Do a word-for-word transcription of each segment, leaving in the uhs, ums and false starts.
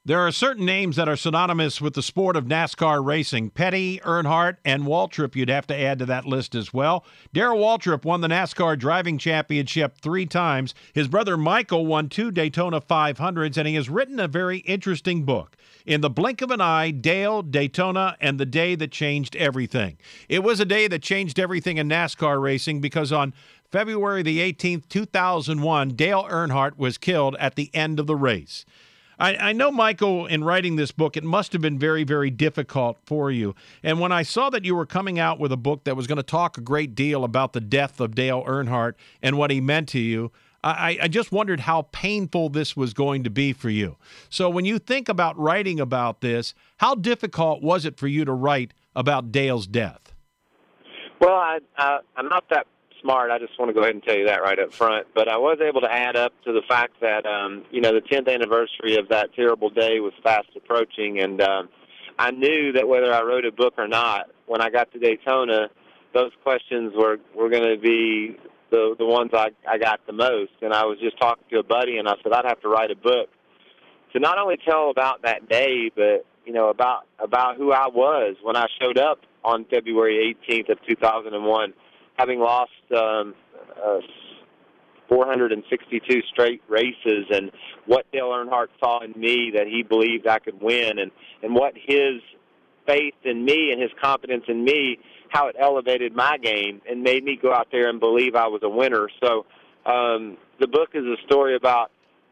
There are certain names that are synonymous with the sport of NASCAR racing. Petty, Earnhardt, and Waltrip you'd have to add to that list as well. Darrell Waltrip won the NASCAR driving championship three times. His brother Michael won two Daytona five hundreds, and he has written a very interesting book, In the Blink of an Eye, Dale, Daytona, and the Day That Changed Everything. It was a day that changed everything in NASCAR racing because on February the eighteenth, two thousand one, Dale Earnhardt was killed at the end of the race. I, I know, Michael, in writing this book, it must have been very, very difficult for you. And when I saw that you were coming out with a book that was going to talk a great deal about the death of Dale Earnhardt and what he meant to you, I, I just wondered how painful this was going to be for you. So when you think about writing about this, how difficult was it for you to write about Dale's death? Well, I, I, I'm not that smart. I just want to go ahead and tell you that right up front. But I was able to add up to the fact that, um, you know, the tenth anniversary of that terrible day was fast approaching. And um, I knew that whether I wrote a book or not, when I got to Daytona, those questions were, were going to be the the ones I, I got the most. And I was just talking to a buddy, and I said I'd have to write a book to not only tell about that day, but, you know, about, about who I was when I showed up on February eighteenth of two thousand one. Having lost um, uh, four hundred sixty-two straight races, and what Dale Earnhardt saw in me that he believed I could win, and, and what his faith in me and his confidence in me, how it elevated my game and made me go out there and believe I was a winner. So um, the book is a story about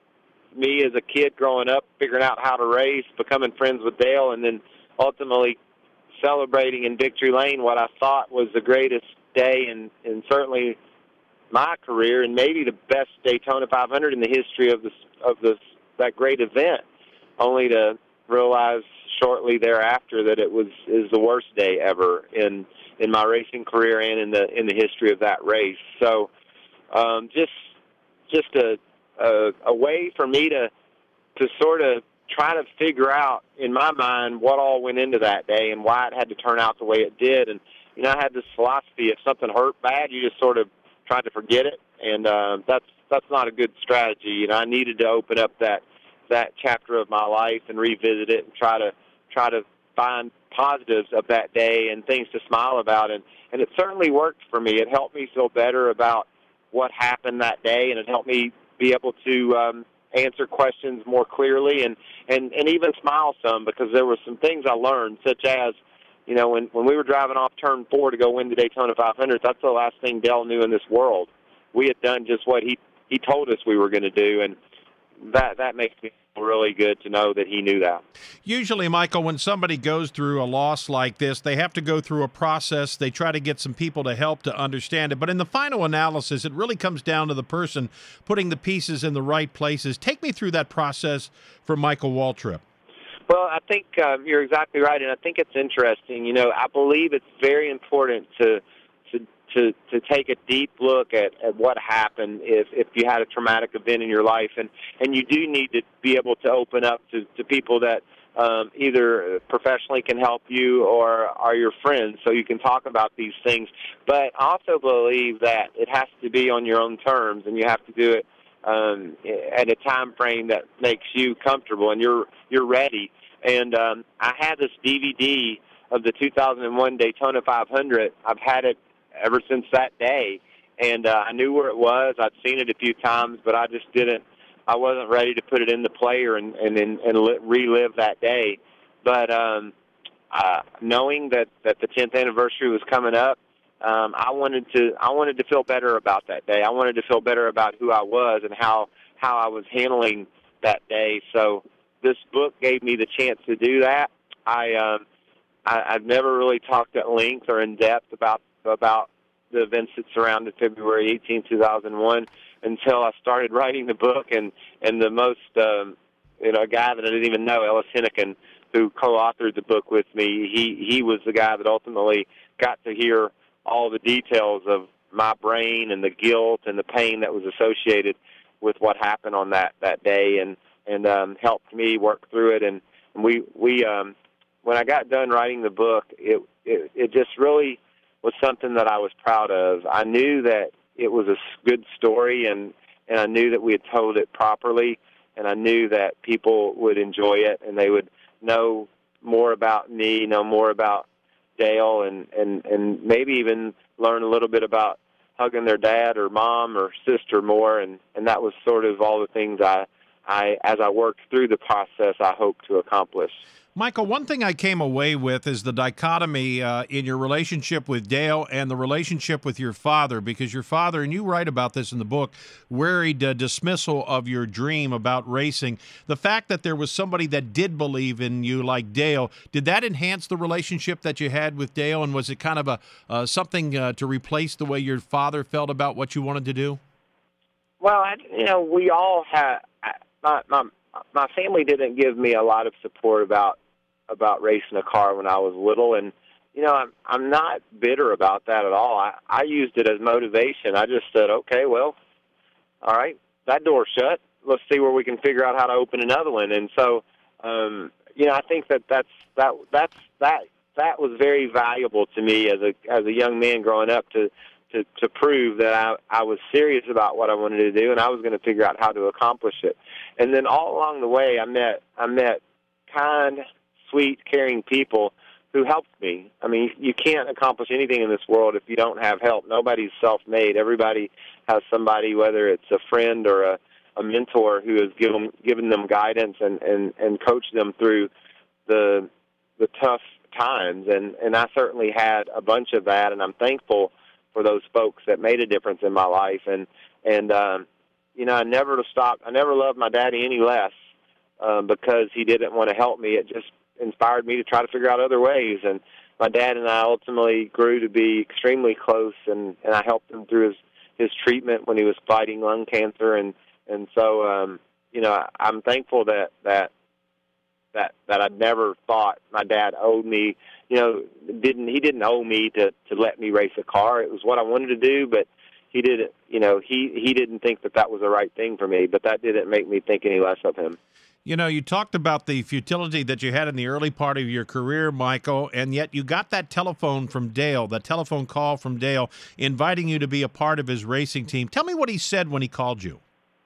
me as a kid growing up, figuring out how to race, becoming friends with Dale, and then ultimately celebrating in Victory Lane what I thought was the greatest day and, and certainly my career, and maybe the best Daytona five hundred in the history of this of this that great event, only to realize shortly thereafter that it was is the worst day ever in in my racing career and in the in the history of that race. So um, just just a, a a way for me to to sort of try to figure out in my mind what all went into that day and why it had to turn out the way it did. And you know, I had this philosophy: if something hurt bad, you just sort of tried to forget it, and uh, that's that's not a good strategy. You know, I needed to open up that that chapter of my life and revisit it and try to try to find positives of that day and things to smile about. And and it certainly worked for me. It helped me feel better about what happened that day, and it helped me be able to um, answer questions more clearly and, and, and even smile some, because there were some things I learned, such as, you know, when, when we were driving off turn four to go win the Daytona five hundred, that's the last thing Dale knew in this world. We had done just what he, he told us we were going to do, and that that makes me feel really good to know that he knew that. Usually, Michael, when somebody goes through a loss like this, they have to go through a process. They try to get some people to help to understand it. But in the final analysis, it really comes down to the person putting the pieces in the right places. Take me through that process for Michael Waltrip. Well, I think um, you're exactly right, and I think it's interesting. You know, I believe it's very important to to to, to take a deep look at, at what happened if, if you had a traumatic event in your life, and, and you do need to be able to open up to, to people that um, either professionally can help you or are your friends, so you can talk about these things. But I also believe that it has to be on your own terms, and you have to do it Um, at a time frame that makes you comfortable and you're you're ready. And um, I had this D V D of the two thousand one Daytona five hundred. I've had it ever since that day, and uh, I knew where it was. I'd seen it a few times, but I just didn't. I wasn't ready to put it in the player and and and, and li- relive that day. But um, uh, knowing that that the tenth anniversary was coming up, Um, I wanted to. I wanted to feel better about that day. I wanted to feel better about who I was and how how I was handling that day. So this book gave me the chance to do that. I, um, I I've never really talked at length or in depth about about the events that surrounded February eighteenth, two thousand one, until I started writing the book. And and the most um, you know, a guy that I didn't even know, Ellis Hennigan, who co-authored the book with me. He he was the guy that ultimately got to hear all the details of my brain and the guilt and the pain that was associated with what happened on that, that day, and, and um, helped me work through it. And, and we, we um, when I got done writing the book, it, it, it just really was something that I was proud of. I knew that it was a good story, and, and I knew that we had told it properly. and I knew that people would enjoy it, and they would know more about me, know more about Dale, and, and, and maybe even learn a little bit about hugging their dad or mom or sister more, and, and that was sort of all the things I, I, as I worked through the process, I hoped to accomplish. Michael, one thing I came away with is the dichotomy uh, in your relationship with Dale and the relationship with your father, because your father, and you write about this in the book, worried uh, dismissal of your dream about racing. The fact that there was somebody that did believe in you like Dale, did that enhance the relationship that you had with Dale, and was it kind of a uh, something uh, to replace the way your father felt about what you wanted to do? Well, I, you know, we all had, my, my, my family didn't give me a lot of support about about racing a car when I was little, and you know, I'm I'm not bitter about that at all. I, I used it as motivation. I just said, okay, well, all right, that door's shut. Let's see where we can figure out how to open another one. And so, um, you know, I think that that's that that's that that was very valuable to me as a as a young man growing up to to to prove that I I was serious about what I wanted to do, and I was going to figure out how to accomplish it. And then all along the way, I met I met kind, sweet, caring people who helped me. I mean, you can't accomplish anything in this world if you don't have help. Nobody's self-made. Everybody has somebody, whether it's a friend or a, a mentor, who has given given them guidance and, and, and coached them through the the tough times. And, and I certainly had a bunch of that, and I'm thankful for those folks that made a difference in my life. And, and um, you know, I never stopped. I never loved my daddy any less um, because he didn't want to help me. It just inspired me to try to figure out other ways. And my dad and I ultimately grew to be extremely close, and, and I helped him through his, his treatment when he was fighting lung cancer. And, and so, um, you know, I, I'm thankful that, that, that, that I never thought my dad owed me, you know, didn't, he didn't owe me to, to let me race a car. It was what I wanted to do, but he didn't, you know, he, he didn't think that that was the right thing for me, but that didn't make me think any less of him. You know, you talked about the futility that you had in the early part of your career, Michael, and yet you got that telephone from Dale, that telephone call from Dale, inviting you to be a part of his racing team. Tell me what he said when he called you.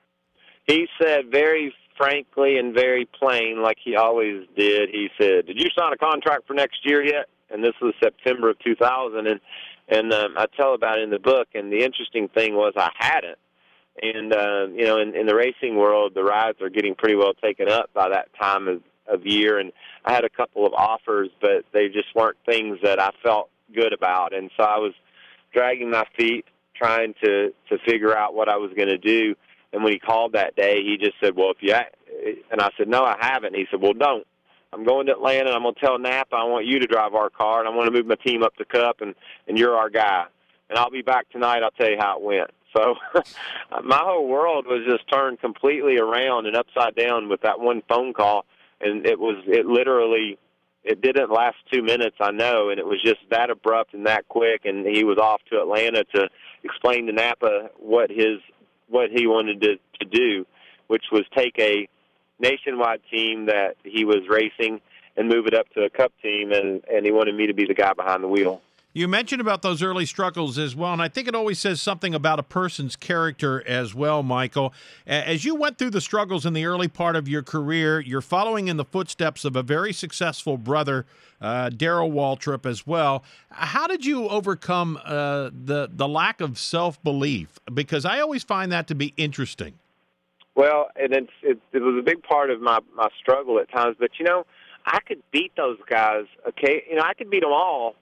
He said very frankly and very plain, like he always did, he said, "Did you sign a contract for next year yet?" And this was September of two thousand, and, and um, I tell about it in the book, and the interesting thing was I hadn't. And, uh, you know, in, in the racing world, the rides are getting pretty well taken up by that time of, of year. And I had a couple of offers, but they just weren't things that I felt good about. And so I was dragging my feet, trying to, to figure out what I was going to do. And when he called that day, he just said, "Well, if you," and I said, "No, I haven't." And he said, "Well, don't. I'm going to Atlanta, and I'm going to tell Napa I want you to drive our car, and I want to move my team up to Cup, and, and you're our guy. And I'll be back tonight. I'll tell you how it went." So my whole world was just turned completely around and upside down with that one phone call. And it was, it literally, it didn't last two minutes, I know, and it was just that abrupt and that quick. And he was off to Atlanta to explain to Napa what his, what he wanted to, to do, which was take a nationwide team that he was racing and move it up to a Cup team. And, and he wanted me to be the guy behind the wheel. You mentioned about those early struggles as well, and I think it always says something about a person's character as well, Michael. As you went through the struggles in the early part of your career, you're following in the footsteps of a very successful brother, uh, Darrell Waltrip, as well. How did you overcome uh, the, the lack of self-belief? Because I always find that to be interesting. Well, and it's, it, it was a big part of my, my struggle at times, but, you know, I could beat those guys, okay? You know, I could beat them all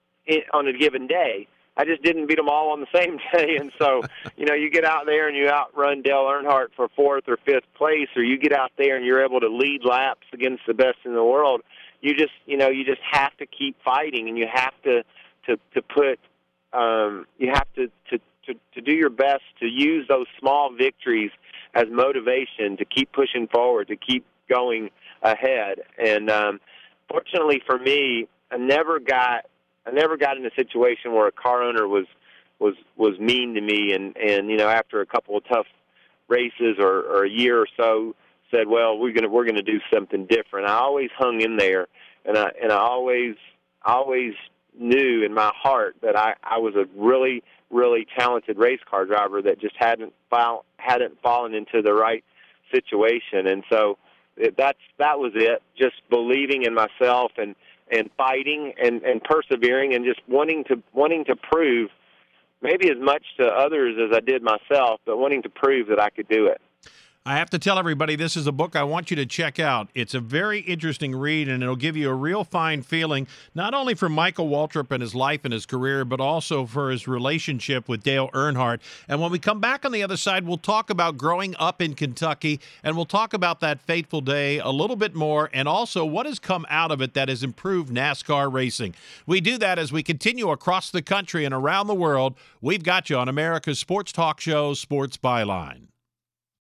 on a given day. I just didn't beat them all on the same day. And so, you know, you get out there and you outrun Dale Earnhardt for fourth or fifth place, or you get out there and you're able to lead laps against the best in the world. You just, you know, you just have to keep fighting, and you have to, to, to put, um, you have to, to, to, to do your best to use those small victories as motivation to keep pushing forward, to keep going ahead. And, um, fortunately for me, I never got, I never got in a situation where a car owner was was was mean to me, and and you know, after a couple of tough races or, or a year or so, said, "Well, we're gonna we're gonna do something different." I always hung in there, and I and I always always knew in my heart that I, I was a really really talented race car driver that just hadn't fall, hadn't fallen into the right situation. And so it, that's that was it. Just believing in myself and and fighting and, and persevering and just wanting to wanting to prove maybe as much to others as I did myself, but wanting to prove that I could do it. I have to tell everybody this is a book I want you to check out. It's a very interesting read, and it'll give you a real fine feeling, not only for Michael Waltrip and his life and his career, but also for his relationship with Dale Earnhardt. And when we come back on the other side, we'll talk about growing up in Kentucky, and we'll talk about that fateful day a little bit more, and also what has come out of it that has improved NASCAR racing. We do that as we continue across the country and around the world. We've got you on America's sports talk show, Sports Byline.